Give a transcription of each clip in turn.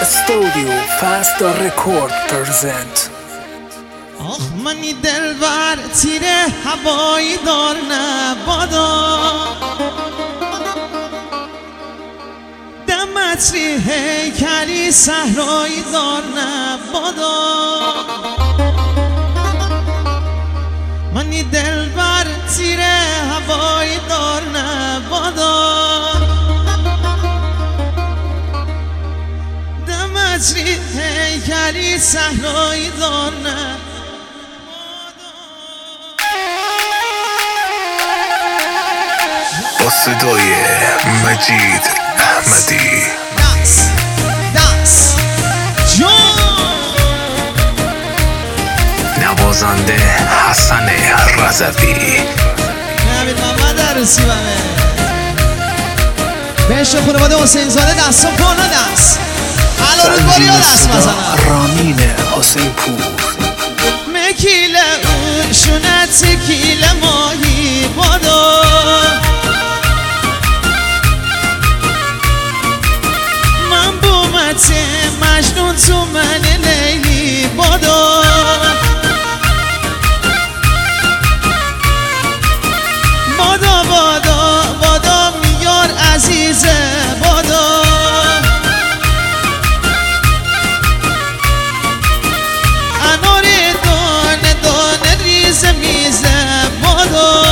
Studio Fast Record present. آخ منی دلبر تیره هوایی دار نبادا دمتری هیکلی صحرایی دار نبادا منی دلبر تیره هوایی دار نبادا دمتری هیکلی صحرایی دار نبادا با صدای مجید احمدی دست نوازنده حسن رضوی نبید محمد عروسی بمه بهش خانواده حسین زاده دست و پانا دست حالا رو باری ها دست مثلا رامین حسین پور مکیل اون شونت کیل ماهی بادا من بومت مجنون تو من لیلی بادا بادا بادا بادا میار عزیزه بادا انار دانه دانه ریزه میزه بادا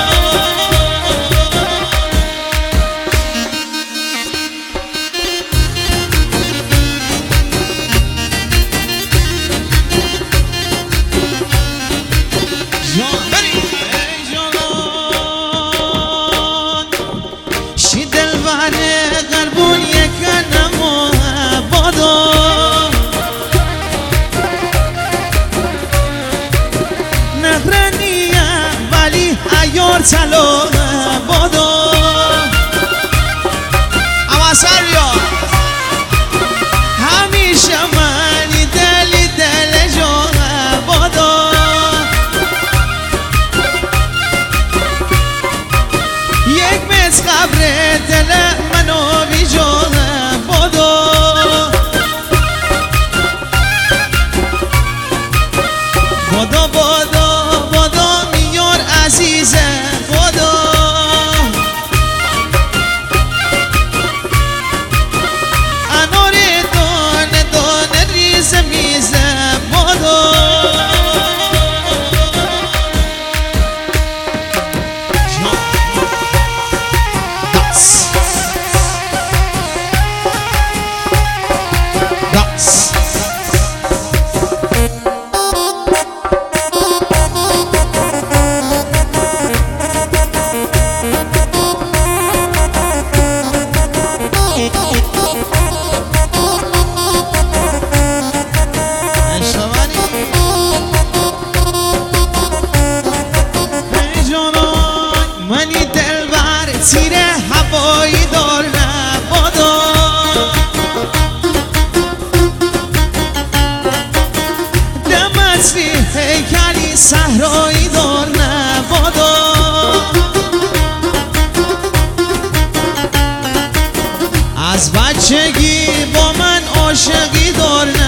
چلو بادا اما سر بیار همیشه منی دلی دل جا بادا یک متر قبر دل منو بی جا بادا بادا بادا بادا میار عزیزه منی دلبر تیره هوایی دار نبادا دمتری هیکلی صحرایی دار نبادا از بچگی با من عاشقی دار